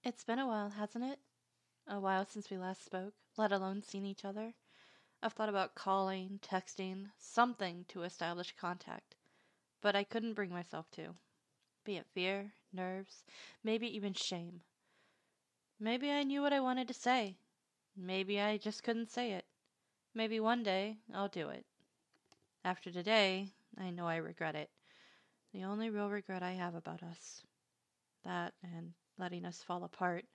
It's been a while, hasn't it? A while since we last spoke, let alone seen each other. I've thought about calling, texting, something to establish contact, but I couldn't bring myself to. Be it fear, nerves, maybe even shame. Maybe I knew what I wanted to say. Maybe I just couldn't say it. Maybe one day I'll do it. After today, I know I regret it. The only real regret I have about us. That and letting us fall apart.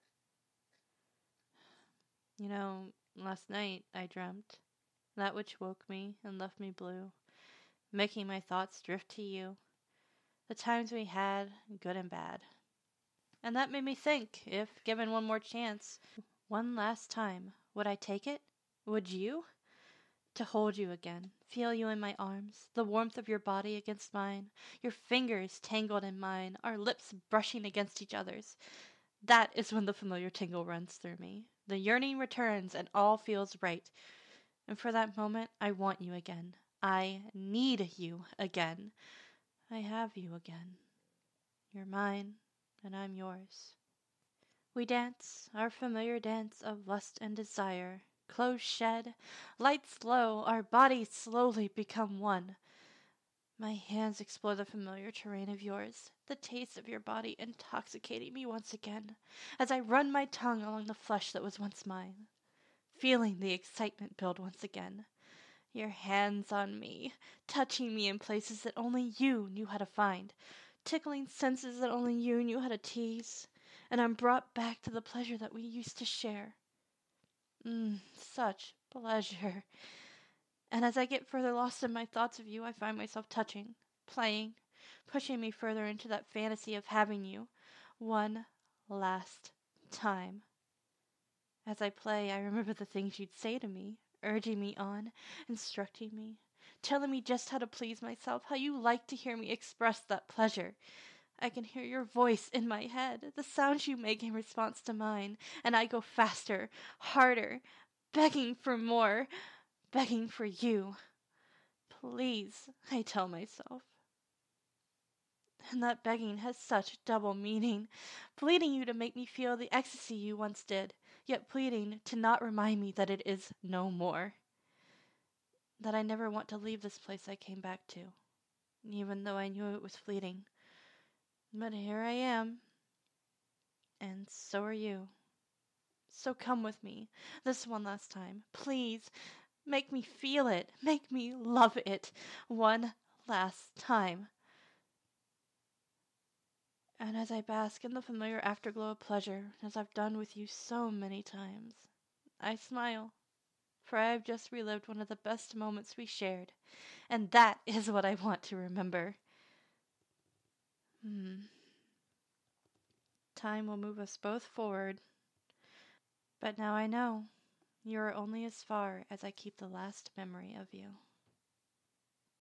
Last night I dreamt that which woke me and left me blue, making my thoughts drift to you, the times we had, good and bad. And that made me think, if given one more chance, one last time, would I take it? Would you? To hold you again, feel you in my arms, the warmth of your body against mine, your fingers tangled in mine, our lips brushing against each other's. That is when the familiar tingle runs through me. The yearning returns and all feels right. And for that moment, I want you again. I need you again. I have you again. You're mine, and I'm yours. We dance, our familiar dance of lust and desire. Clothes shed, lights low, our bodies slowly become one. My hands explore the familiar terrain of yours, the taste of your body intoxicating me once again, as I run my tongue along the flesh that was once mine, feeling the excitement build once again. Your hands on me, touching me in places that only you knew how to find, tickling senses that only you knew how to tease, and I'm brought back to the pleasure that we used to share. Such pleasure. And as I get further lost in my thoughts of you, I find myself touching, playing, pushing me further into that fantasy of having you one last time. As I play, I remember the things you'd say to me, urging me on, instructing me, telling me just how to please myself, how you like to hear me express that pleasure. I can hear your voice in my head, the sounds you make in response to mine, and I go faster, harder, begging for more, begging for you. Please, I tell myself. And that begging has such double meaning, pleading you to make me feel the ecstasy you once did, yet pleading to not remind me that it is no more. That I never want to leave this place I came back to, even though I knew it was fleeting. But here I am, and so are you. So come with me, this one last time. Please, make me feel it, make me love it, one last time. And as I bask in the familiar afterglow of pleasure, as I've done with you so many times, I smile, for I have just relived one of the best moments we shared, and that is what I want to remember. Time will move us both forward, but now I know you are only as far as I keep the last memory of you.